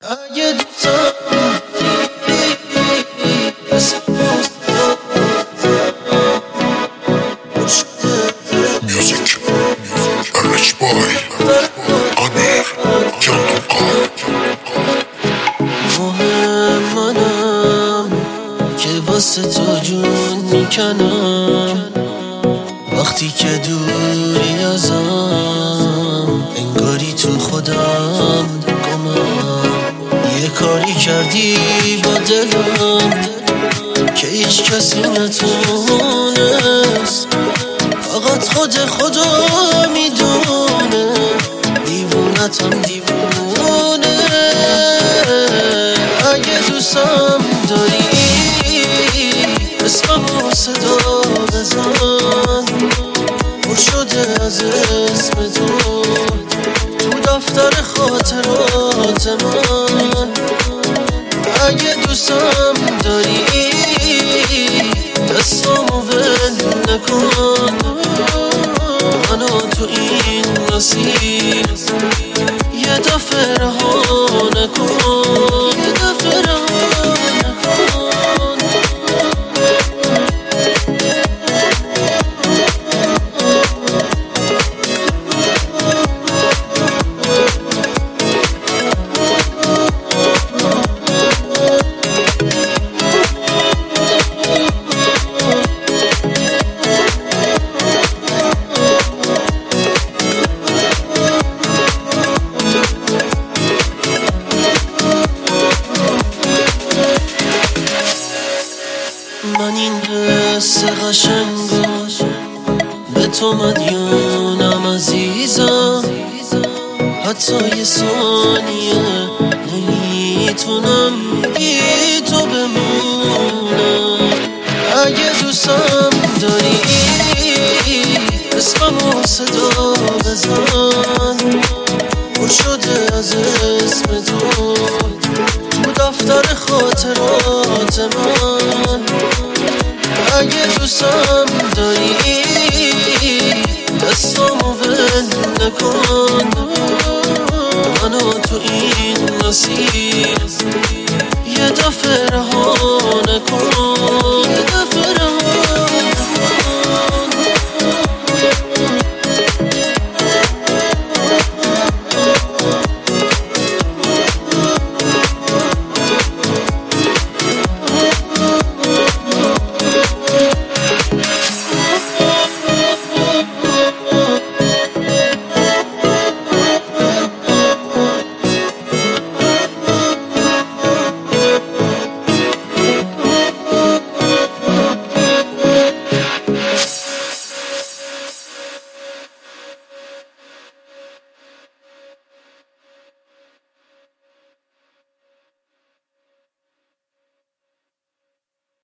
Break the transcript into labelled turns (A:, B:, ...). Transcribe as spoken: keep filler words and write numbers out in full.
A: اگه دوستم
B: Music, Rich Boy, Amir, Canım Kal.
A: مهم منم که واسه تو جون میکنم وقتی که دوری ازم، انگاری تو خودم گمم. یه کاری کردی با دلم که هیچ کسی نتونست، فقط خود خدا میدونه. دیوونتم دیوونه. اگه دوستم داری اسممو صدا بزن، پر شده از اسم تو تو دفتر خاطرات من. اگه دوستم داری دستامو ول نکن، منو تو این مسیر یه دفعه رها نکن، یه دفعه رها نکن. من این حس قشنگو به تو مدیونم عزیزم، حتی یه ثانیه نمیتونم بی تو بمونم. اگه دوستم داری اسممو صدا بزن، پر شده از اسم تو تو دفتر خاطرات من. اگه دوستم داری دستامو ول نکن، منو تو این مسیر یه دفعه